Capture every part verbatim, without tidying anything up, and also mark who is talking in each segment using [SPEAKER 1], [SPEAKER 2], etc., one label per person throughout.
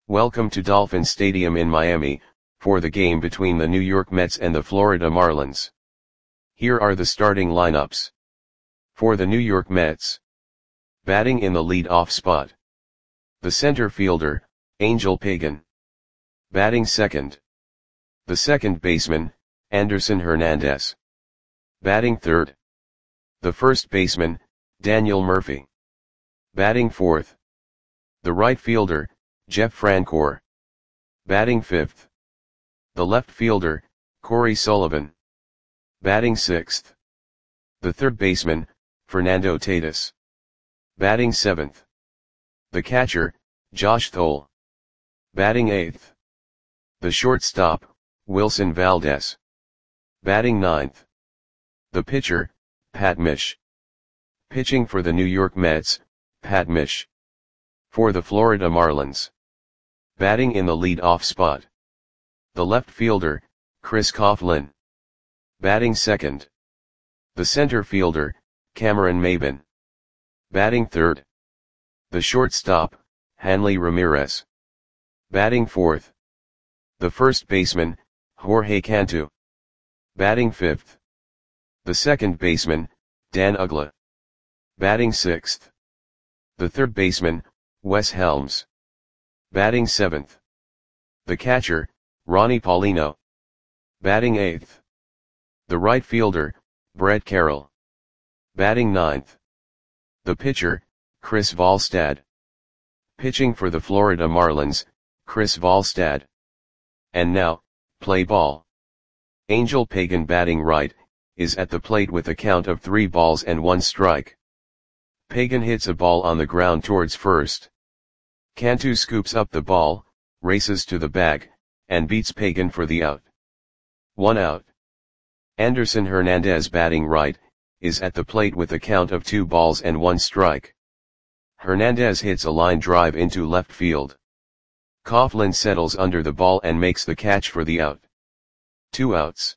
[SPEAKER 1] Welcome to Dolphin Stadium in Miami, for the game between the New York Mets and the Florida Marlins. Here are the starting lineups. For the New York Mets. Batting in the lead-off spot. The center fielder, Angel Pagan. Batting second. The second baseman, Anderson Hernandez. Batting third. The first baseman, Daniel Murphy. Batting fourth. The right fielder, Jeff Francoeur. Batting fifth. The left fielder, Corey Sullivan. Batting sixth. The third baseman, Fernando Tatis. Batting seventh. The catcher, Josh Thole. Batting eighth. The shortstop, Wilson Valdez. Batting ninth. The pitcher, Pat Mish. Pitching for the New York Mets, Pat Mish. For the Florida Marlins. Batting in the lead-off spot. The left fielder, Chris Coughlin. Batting second. The center fielder, Cameron Maybin. Batting third. The shortstop, Hanley Ramirez. Batting fourth. The first baseman, Jorge Cantu. Batting fifth. The second baseman, Dan Uggla. Batting sixth. The third baseman, Wes Helms. Batting seventh. The catcher, Ronnie Paulino. Batting eighth. The right fielder, Brett Carroll. Batting ninth. The pitcher, Chris Volstad. Pitching for the Florida Marlins, Chris Volstad. And now, play ball. Angel Pagan, batting right, is at the plate with a count of three balls and one strike. Pagan hits a ball on the ground towards first. Cantu scoops up the ball, races to the bag, and beats Pagan for the out. One out. Anderson Hernandez, batting right, is at the plate with a count of two balls and one strike. Hernandez hits a line drive into left field. Coughlin settles under the ball and makes the catch for the out. Two outs.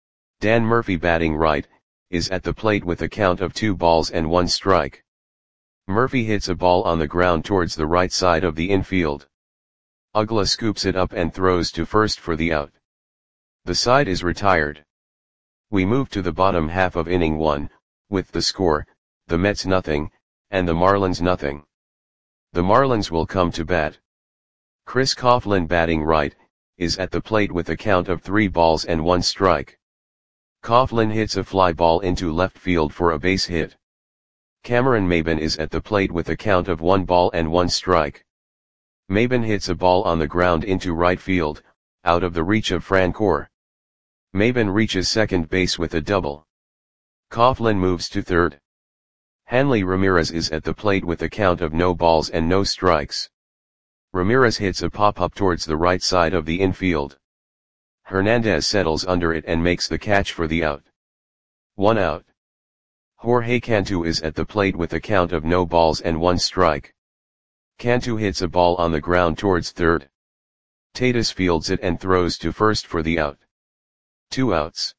[SPEAKER 1] Dan Murphy, batting right, is at the plate with a count of two balls and one strike. Murphy hits a ball on the ground towards the right side of the infield. Uggla scoops it up and throws to first for the out. The side is retired. We move to the bottom half of inning one, with the score, the Mets nothing, and the Marlins nothing. The Marlins will come to bat. Chris Coughlin, batting right, is at the plate with a count of three balls and one strike. Coughlin hits a fly ball into left field for a base hit. Cameron Maybin is at the plate with a count of one ball and one strike. Maybin hits a ball on the ground into right field, out of the reach of Francoeur. Maybin reaches second base with a double. Coughlin moves to third. Hanley Ramirez is at the plate with a count of no balls and no strikes. Ramirez hits a pop-up towards the right side of the infield. Hernandez settles under it and makes the catch for the out. One out. Jorge Cantu is at the plate with a count of no balls and one strike. Cantu hits a ball on the ground towards third. Tatis fields it and throws to first for the out. Two outs.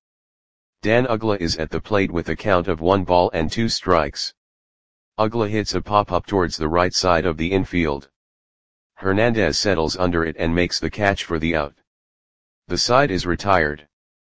[SPEAKER 1] Dan Uggla is at the plate with a count of one ball and two strikes. Uggla hits a pop-up towards the right side of the infield. Hernandez settles under it and makes the catch for the out. The side is retired.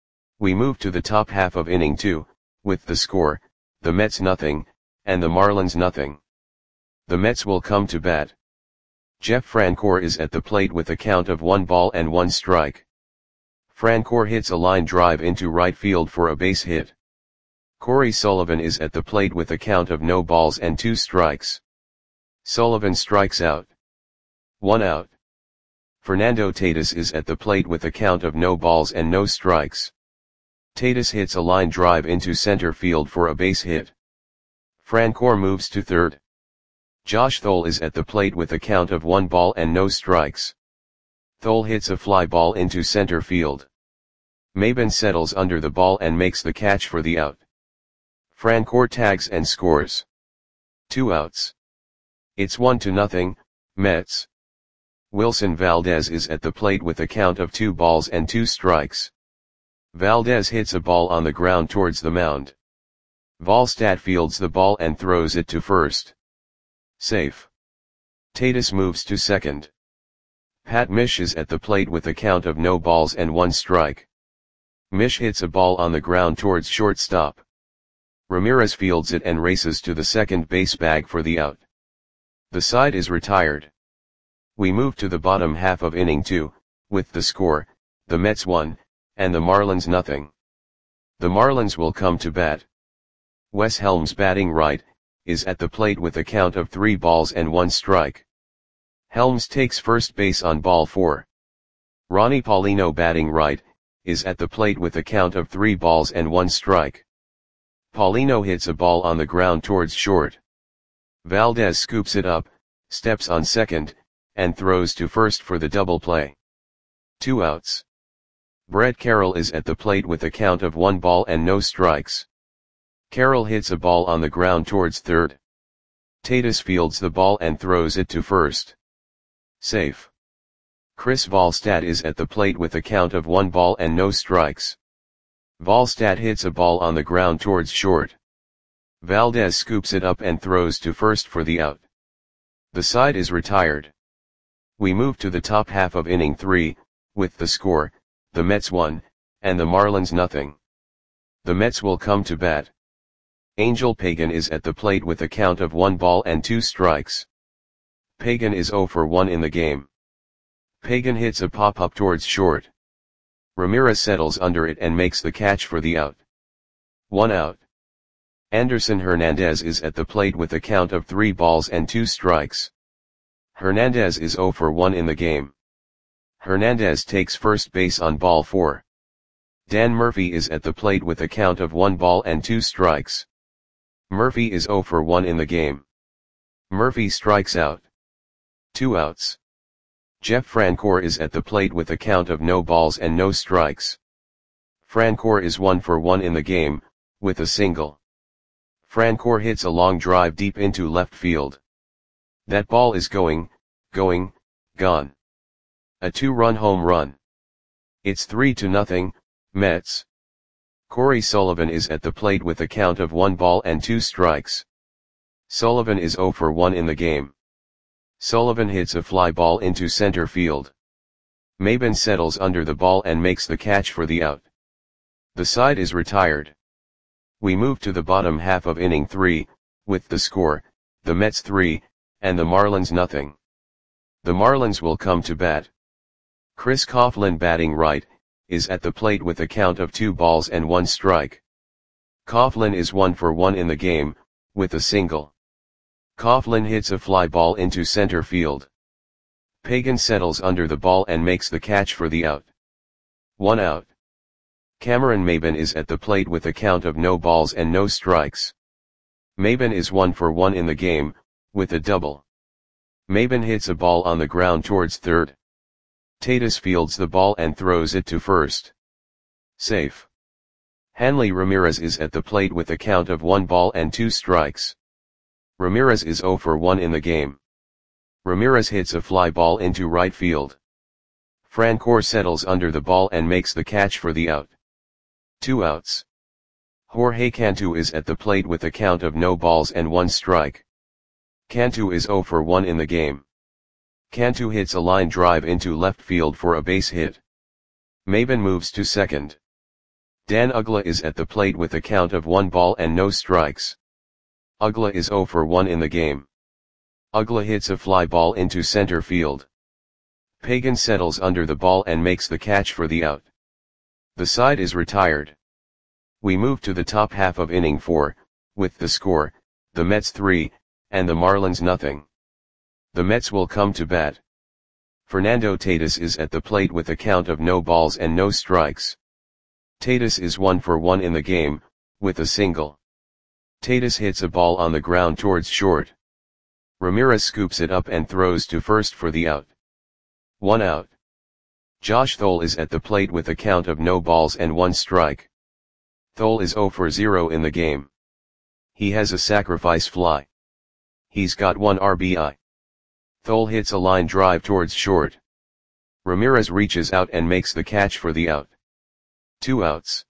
[SPEAKER 1] We move to the top half of inning two, with the score, the Mets nothing, and the Marlins nothing. The Mets will come to bat. Jeff Francoeur is at the plate with a count of one ball and one strike. Francoeur hits a line drive into right field for a base hit. Corey Sullivan is at the plate with a count of no balls and two strikes. Sullivan strikes out. One out. Fernando Tatis is at the plate with a count of no balls and no strikes. Tatis hits a line drive into center field for a base hit. Francoeur moves to third. Josh Thole is at the plate with a count of one ball and no strikes. Thole hits a fly ball into center field. Maybin settles under the ball and makes the catch for the out. Francoeur tags and scores. Two outs. It's one to nothing, Mets. Wilson Valdez is at the plate with a count of two balls and two strikes. Valdez hits a ball on the ground towards the mound. Volstad fields the ball and throws it to first. Safe. Tatis moves to second. Pat Mish is at the plate with a count of no balls and one strike. Mish hits a ball on the ground towards shortstop. Ramirez fields it and races to the second base bag for the out. The side is retired. We move to the bottom half of inning two, with the score, the Mets one, and the Marlins nothing. The Marlins will come to bat. Wes Helms, batting right, is at the plate with a count of three balls and one strike. Helms takes first base on ball four. Ronnie Paulino, batting right, is at the plate with a count of three balls and one strike. Paulino hits a ball on the ground towards short. Valdez scoops it up, steps on second, and throws to first for the double play. Two outs. Brett Carroll is at the plate with a count of one ball and no strikes. Carroll hits a ball on the ground towards third. Tatis fields the ball and throws it to first. Safe. Chris Volstad is at the plate with a count of one ball and no strikes. Volstad hits a ball on the ground towards short. Valdez scoops it up and throws to first for the out. The side is retired. We move to the top half of inning three, with the score, the Mets one, and the Marlins nothing. The Mets will come to bat. Angel Pagan is at the plate with a count of one ball and two strikes. Pagan is zero for one in the game. Pagan hits a pop-up towards short. Ramirez settles under it and makes the catch for the out. One out. Anderson Hernandez is at the plate with a count of three balls and two strikes. Hernandez is zero for one in the game. Hernandez takes first base on ball four. Dan Murphy is at the plate with a count of one ball and two strikes. Murphy is zero for one in the game. Murphy strikes out. Two outs. Jeff Francoeur is at the plate with a count of no balls and no strikes. Francoeur is one for one in the game, with a single. Francoeur hits a long drive deep into left field. That ball is going, going, gone. A two-run home run. It's three to nothing, Mets. Corey Sullivan is at the plate with a count of one ball and two strikes. Sullivan is zero for one in the game. Sullivan hits a fly ball into center field. Maben settles under the ball and makes the catch for the out. The side is retired. We move to the bottom half of inning three, with the score, the Mets three, and the Marlins nothing. The Marlins will come to bat. Chris Coughlin, batting right, is at the plate with a count of two balls and one strike. Coughlin is one for one in the game, with a single. Coughlin hits a fly ball into center field. Pagan settles under the ball and makes the catch for the out. One out. Cameron Maben is at the plate with a count of no balls and no strikes. Maben is one for one in the game, with a double. Maben hits a ball on the ground towards third. Tatis fields the ball and throws it to first. Safe. Hanley Ramirez is at the plate with a count of one ball and two strikes. Ramirez is zero for one in the game. Ramirez hits a fly ball into right field. Francoeur settles under the ball and makes the catch for the out. Two outs. Jorge Cantu is at the plate with a count of no balls and one strike. Cantu is zero for one in the game. Cantu hits a line drive into left field for a base hit. Maben moves to second. Dan Uggla is at the plate with a count of one ball and no strikes. Uggla is zero for one in the game. Uggla hits a fly ball into center field. Pagan settles under the ball and makes the catch for the out. The side is retired. We move to the top half of inning four, with the score, the Mets three, and the Marlins nothing. The Mets will come to bat. Fernando Tatis is at the plate with a count of no balls and no strikes. Tatis is one for one in the game, with a single. Tatis hits a ball on the ground towards short. Ramirez scoops it up and throws to first for the out. One out. Josh Thole is at the plate with a count of no balls and one strike. Thole is zero for zero in the game. He has a sacrifice fly. He's got one R B I. Thole hits a line drive towards short. Ramirez reaches out and makes the catch for the out. Two outs.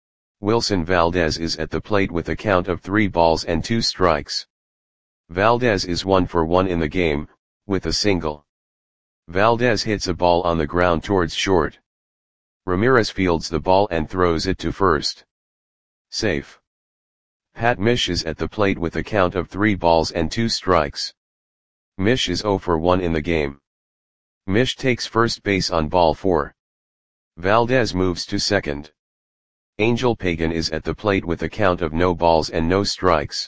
[SPEAKER 1] Wilson Valdez is at the plate with a count of three balls and two strikes. Valdez is one for one in the game, with a single. Valdez hits a ball on the ground towards short. Ramirez fields the ball and throws it to first. Safe. Pat Mish is at the plate with a count of three balls and two strikes. Mish is zero for one in the game. Mish takes first base on ball four. Valdez moves to second. Angel Pagan is at the plate with a count of no balls and no strikes.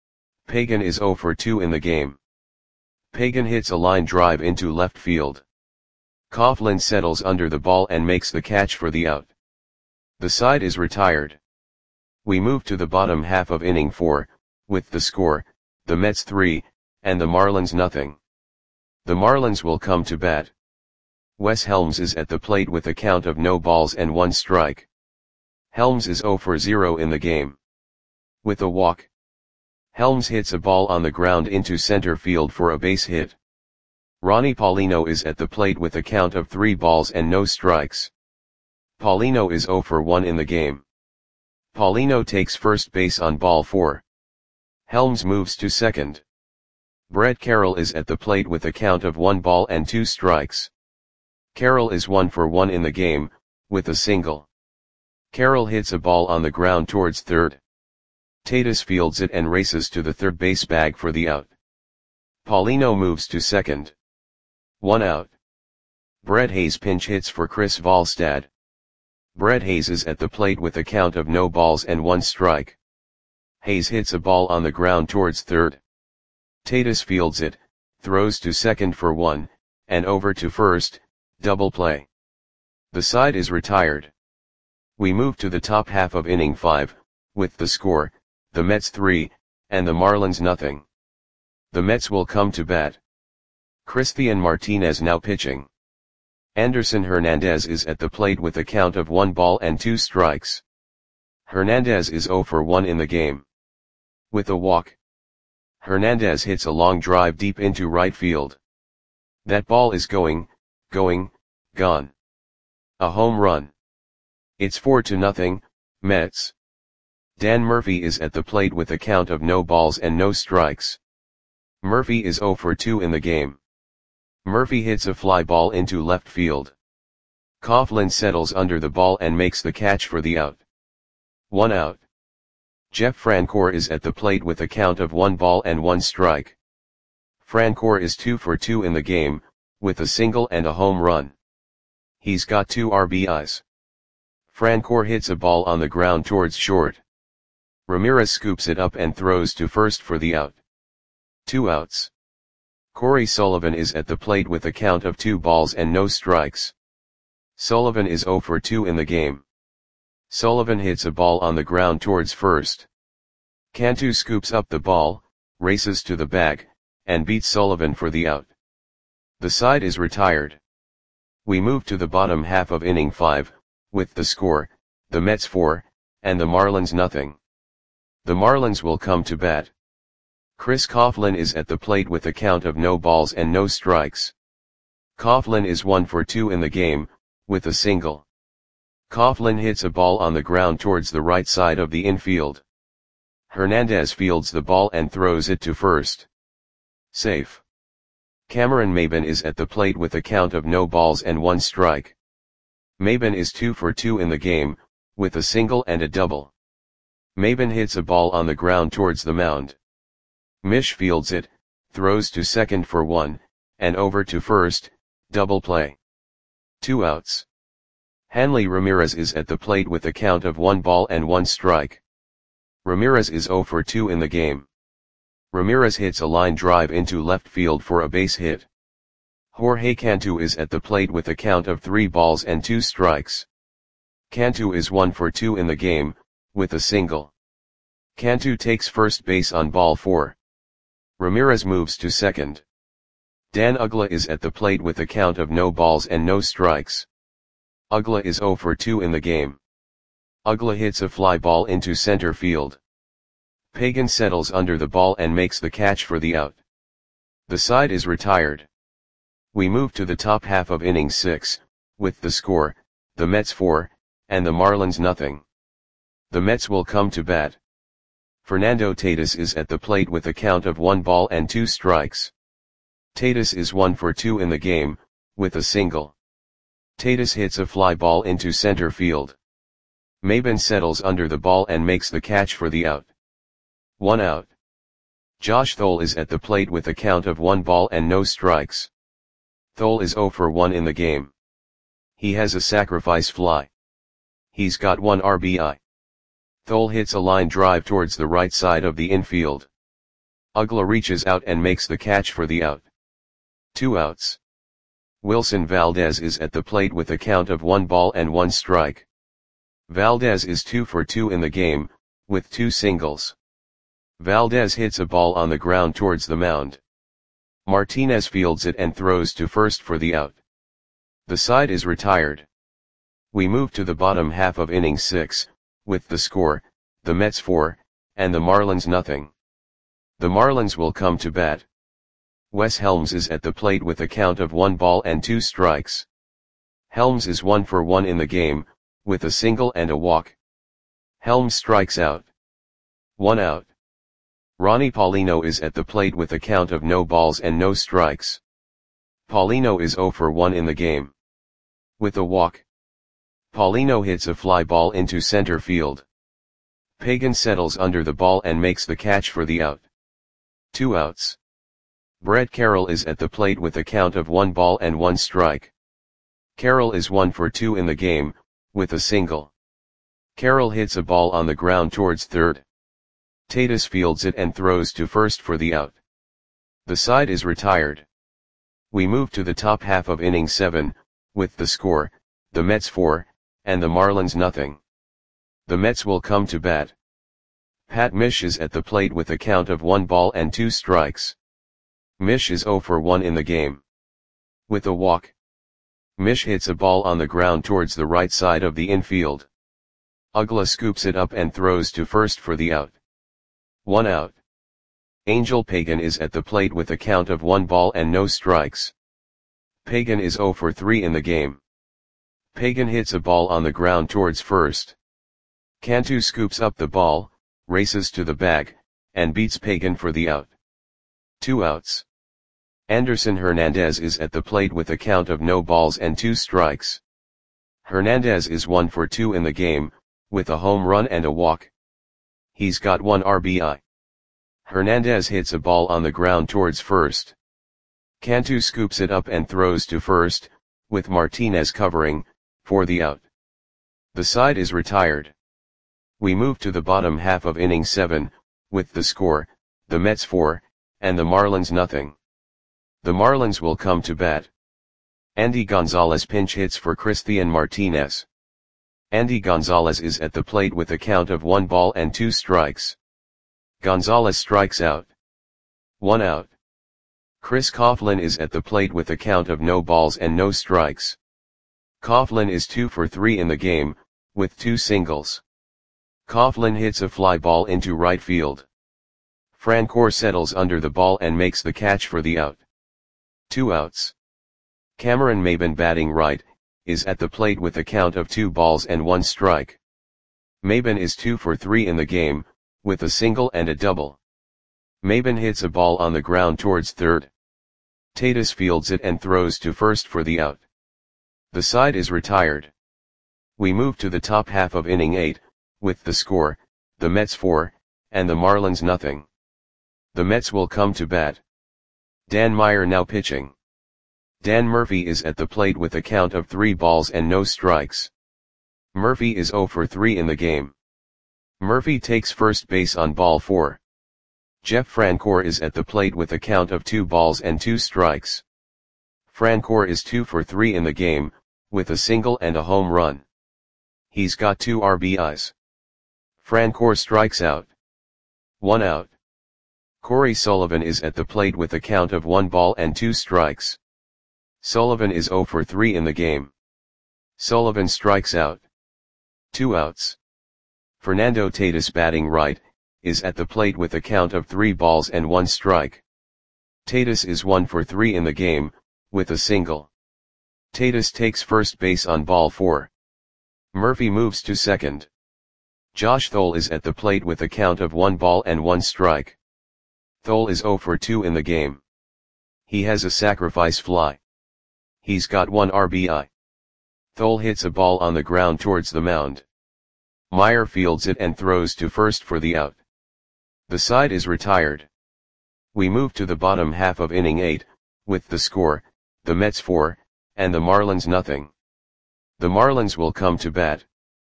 [SPEAKER 1] Pagan is zero for two in the game. Pagan hits a line drive into left field. Coughlin settles under the ball and makes the catch for the out. The side is retired. We move to the bottom half of inning four, with the score, the Mets three, and the Marlins nothing. The Marlins will come to bat. Wes Helms is at the plate with a count of no balls and one strike. Helms is zero for zero in the game. With a walk, Helms hits a ball on the ground into center field for a base hit. Ronnie Paulino is at the plate with a count of three balls and no strikes. Paulino is zero for one in the game. Paulino takes first base on ball four. Helms moves to second. Brett Carroll is at the plate with a count of one ball and two strikes. Carroll is one for one in the game, with a single. Carroll hits a ball on the ground towards third. Tatis fields it and races to the third base bag for the out. Paulino moves to second. One out. Brett Hayes pinch hits for Chris Volstad. Brett Hayes is at the plate with a count of no balls and one strike. Hayes hits a ball on the ground towards third. Tatis fields it, throws to second for one, and over to first, double play. The side is retired. We move to the top half of inning five, with the score, the Mets three, and the Marlins nothing. The Mets will come to bat. Christian Martinez now pitching. Anderson Hernandez is at the plate with a count of one ball and two strikes. Hernandez is zero for one in the game. With a walk, Hernandez hits a long drive deep into right field. That ball is going, going, gone. A home run. It's four to nothing, Mets. Dan Murphy is at the plate with a count of no balls and no strikes. Murphy is zero for two in the game. Murphy hits a fly ball into left field. Coughlin settles under the ball and makes the catch for the out. One out. Jeff Francoeur is at the plate with a count of one ball and one strike. Francoeur is two for two in the game, with a single and a home run. He's got two R B Is. Francoeur hits a ball on the ground towards short. Ramirez scoops it up and throws to first for the out. Two outs. Corey Sullivan is at the plate with a count of two balls and no strikes. Sullivan is zero for two in the game. Sullivan hits a ball on the ground towards first. Cantu scoops up the ball, races to the bag, and beats Sullivan for the out. The side is retired. We move to the bottom half of inning five, with the score, the Mets four, and the Marlins nothing. The Marlins will come to bat. Chris Coughlin is at the plate with a count of no balls and no strikes. Coughlin is one for two in the game, with a single. Coughlin hits a ball on the ground towards the right side of the infield. Hernandez fields the ball and throws it to first. Safe. Cameron Maybin is at the plate with a count of no balls and one strike. Maybin is two for two in the game, with a single and a double. Maybin hits a ball on the ground towards the mound. Mish fields it, throws to second for one, and over to first, double play. Two outs. Hanley Ramirez is at the plate with a count of one ball and one strike. Ramirez is zero for two in the game. Ramirez hits a line drive into left field for a base hit. Jorge Cantu is at the plate with a count of three balls and two strikes. Cantu is one for two in the game, with a single. Cantu takes first base on ball four. Ramirez moves to second. Dan Uggla is at the plate with a count of no balls and no strikes. Uggla is zero for two in the game. Uggla hits a fly ball into center field. Pagan settles under the ball and makes the catch for the out. The side is retired. We move to the top half of inning six, with the score, the Mets four, and the Marlins nothing. The Mets will come to bat. Fernando Tatis is at the plate with a count of one ball and two strikes. Tatis is one for two in the game, with a single. Tatis hits a fly ball into center field. Maben settles under the ball and makes the catch for the out. One out. Josh Thole is at the plate with a count of one ball and no strikes. Thole is zero for one in the game. He has a sacrifice fly. He's got one R B I. Thole hits a line drive towards the right side of the infield. Uggla reaches out and makes the catch for the out. Two outs. Wilson Valdez is at the plate with a count of one ball and one strike. Valdez is two for two in the game, with two singles. Valdez hits a ball on the ground towards the mound. Martinez fields it and throws to first for the out. The side is retired. We move to the bottom half of inning six, with the score, the Mets four, and the Marlins nothing. The Marlins will come to bat. Wes Helms is at the plate with a count of one ball and two strikes. Helms is one for one in the game, with a single and a walk. Helms strikes out. One out. Ronnie Paulino is at the plate with a count of no balls and no strikes. Paulino is zero for one in the game. With a walk. Paulino hits a fly ball into center field. Pagan settles under the ball and makes the catch for the out. Two outs. Brett Carroll is at the plate with a count of one ball and one strike. Carroll is one for two in the game, with a single. Carroll hits a ball on the ground towards third. Tatis fields it and throws to first for the out. The side is retired. We move to the top half of inning seven, with the score, the Mets four, and the Marlins nothing. The Mets will come to bat. Pat Mish is at the plate with a count of one ball and two strikes. Mish is zero for one in the game. With a walk. Mish hits a ball on the ground towards the right side of the infield. Uggla scoops it up and throws to first for the out. One out. Angel Pagan is at the plate with a count of one ball and no strikes. Pagan is zero for three in the game. Pagan hits a ball on the ground towards first. Cantu scoops up the ball, races to the bag, and beats Pagan for the out. Two outs. Anderson Hernandez is at the plate with a count of no balls and two strikes. Hernandez is one for two in the game, with a home run and a walk. He's got one R B I. Hernandez hits a ball on the ground towards first. Cantu scoops it up and throws to first, with Martinez covering, for the out. The side is retired. We move to the bottom half of inning seven, with the score, the Mets four, and the Marlins nothing. The Marlins will come to bat. Andy Gonzalez pinch hits for Christian Martinez. Andy Gonzalez is at the plate with a count of one ball and two strikes. Gonzalez strikes out. One out. Chris Coughlin is at the plate with a count of no balls and no strikes. Coughlin is two for three in the game, with two singles. Coughlin hits a fly ball into right field. Francoeur settles under the ball and makes the catch for the out. Two outs. Cameron Maben batting right, is at the plate with a count of two balls and one strike. Maben is two for three in the game, with a single and a double. Maben hits a ball on the ground towards third. Tatis fields it and throws to first for the out. The side is retired. We move to the top half of inning eight, with the score, the Mets four, and the Marlins nothing. The Mets will come to bat. Dan Meyer now pitching. Dan Murphy is at the plate with a count of three balls and no strikes. Murphy is zero for three in the game. Murphy takes first base on ball four. Jeff Francoeur is at the plate with a count of two balls and two strikes. Francoeur is two for three in the game, with a single and a home run. He's got two R B Is. Francoeur strikes out. One out. Corey Sullivan is at the plate with a count of one ball and two strikes. Sullivan is zero for three in the game. Sullivan strikes out. Two outs. Fernando Tatis batting right, is at the plate with a count of three balls and one strike. Tatis is one for three in the game, with a single. Tatis takes first base on ball four. Murphy moves to second. Josh Thole is at the plate with a count of one ball and one strike. Thole is zero for two in the game. He has a sacrifice fly. He's got one R B I. Thole hits a ball on the ground towards the mound. Meyer fields it and throws to first for the out. The side is retired. We move to the bottom half of inning eight, with the score, the Mets four, and the Marlins nothing. The Marlins will come to bat.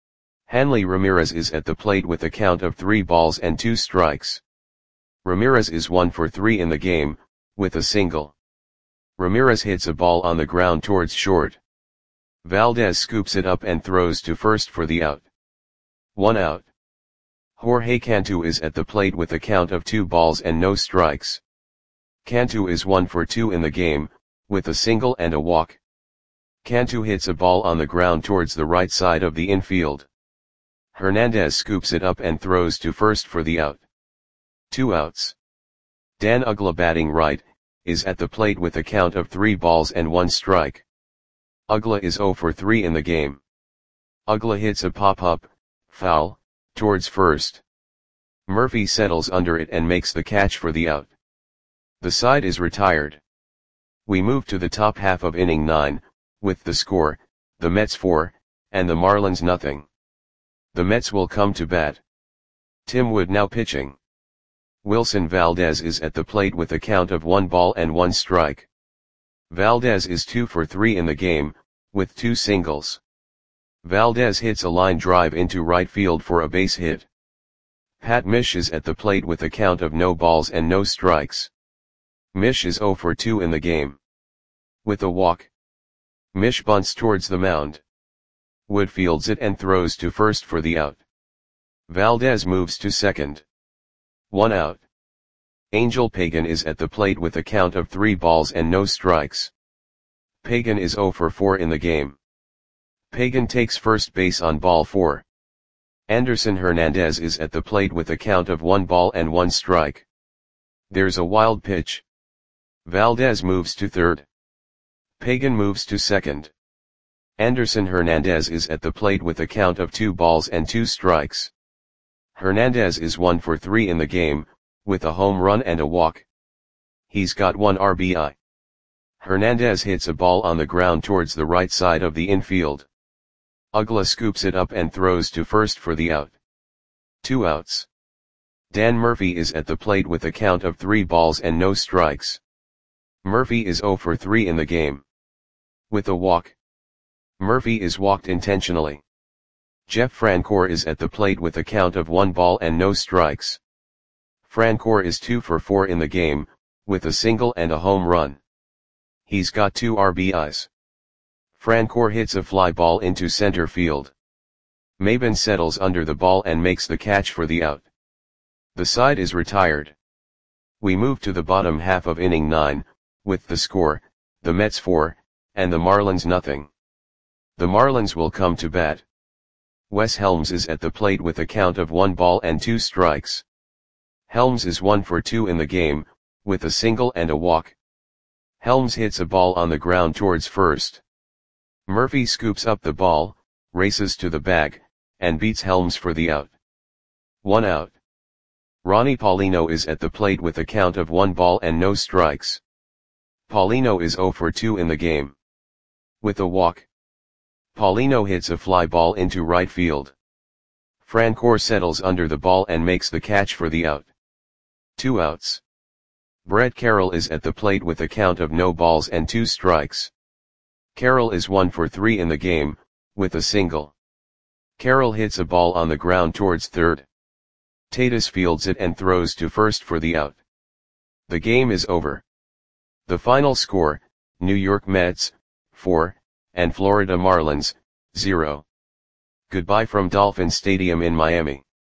[SPEAKER 1] Hanley Ramirez is at the plate with a count of three balls and two strikes. Ramirez is one for three in the game, with a single. Ramirez hits a ball on the ground towards short. Valdez scoops it up and throws to first for the out. One out. Jorge Cantu is at the plate with a count of two balls and no strikes. Cantu is one for two in the game, with a single and a walk. Cantu hits a ball on the ground towards the right side of the infield. Hernandez scoops it up and throws to first for the out. Two outs. Dan Uggla, batting right, is at the plate with a count of three balls and one strike. Uggla is zero for three in the game. Uggla hits a pop-up, foul, towards first. Murphy settles under it and makes the catch for the out. The side is retired. We move to the top half of inning nine, with the score, the Mets four, and the Marlins nothing. The Mets will come to bat. Tim Wood now pitching. Wilson Valdez is at the plate with a count of one ball and one strike. Valdez is two for three in the game, with two singles. Valdez hits a line drive into right field for a base hit. Pat Mish is at the plate with a count of no balls and no strikes. Mish is zero for two in the game. With a walk. Mish bunts towards the mound. Wood fields it and throws to first for the out. Valdez moves to second. One out. Angel Pagan is at the plate with a count of three balls and no strikes. Pagan is zero for four in the game. Pagan takes first base on ball four. Anderson Hernandez is at the plate with a count of one ball and one strike. There's a wild pitch. Valdez moves to third. Pagan moves to second. Anderson Hernandez is at the plate with a count of two balls and two strikes. Hernandez is one for three in the game, with a home run and a walk. He's got one R B I. Hernandez hits a ball on the ground towards the right side of the infield. Uggla scoops it up and throws to first for the out. Two outs. Dan Murphy is at the plate with a count of three balls and no strikes. Murphy is zero for three in the game. With a walk. Murphy is walked intentionally. Jeff Francoeur is at the plate with a count of one ball and no strikes. Francoeur is two for four in the game, with a single and a home run. He's got two R B Is. Francoeur hits a fly ball into center field. Maben settles under the ball and makes the catch for the out. The side is retired. We move to the bottom half of inning nine, with the score, the Mets four, and the Marlins nothing. The Marlins will come to bat. Wes Helms is at the plate with a count of one ball and two strikes. Helms is one for two in the game, with a single and a walk. Helms hits a ball on the ground towards first. Murphy scoops up the ball, races to the bag, and beats Helms for the out. One out. Ronnie Paulino is at the plate with a count of one ball and no strikes. Paulino is zero for two in the game. With a walk. Paulino hits a fly ball into right field. Francoeur settles under the ball and makes the catch for the out. Two outs. Brett Carroll is at the plate with a count of no balls and two strikes. Carroll is one for three in the game, with a single. Carroll hits a ball on the ground towards third. Tatis fields it and throws to first for the out. The game is over. The final score, New York Mets, four, and Florida Marlins, zero. Goodbye from Dolphin Stadium in Miami.